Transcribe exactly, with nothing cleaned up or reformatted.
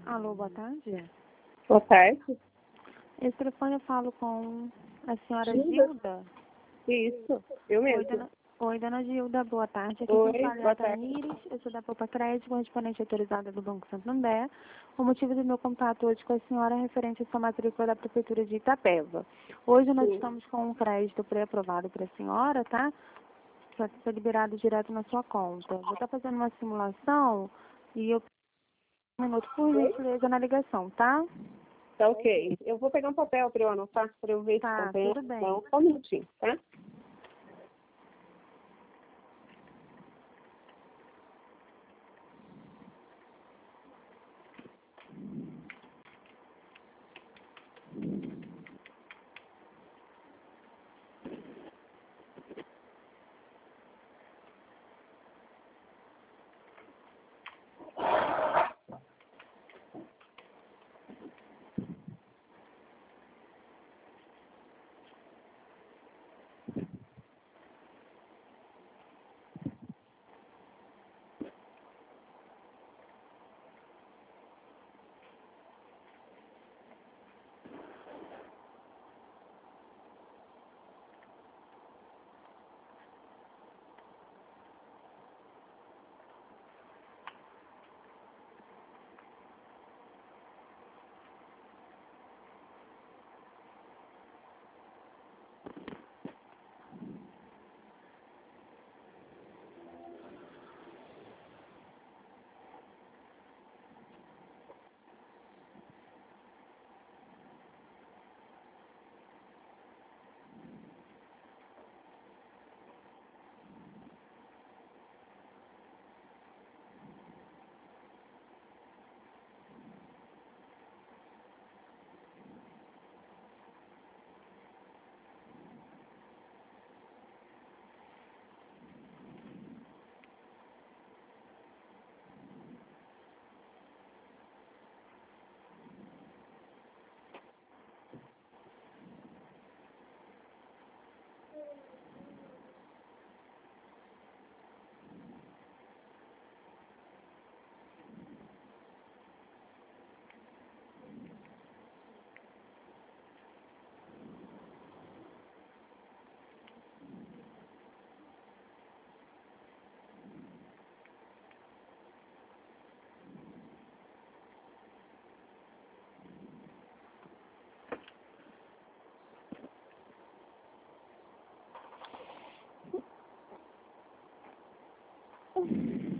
Alô, boa tarde. Boa tarde. Esse telefone eu falo com a senhora Gilda. Gilda. Isso, eu Oi, mesmo. dona, Oi, dona Gilda, boa tarde. Aqui Oi, quem fala é boa a tarde. Tamires, eu sou da Poupa Crédito, correspondente autorizada do Banco Santander. O motivo do meu contato hoje com a senhora é referente à sua matrícula da Prefeitura de Itapeva. Hoje nós Sim. estamos com um crédito pré-aprovado para a senhora, tá? Para ser liberado direto na sua conta. Vou estar fazendo uma simulação e eu um minuto por gentileza na ligação, tá? Tá ok. Eu vou pegar um papel para eu anotar, para eu ver se Tá, compensa. tudo bem. Não, só um minutinho, tá? Hum.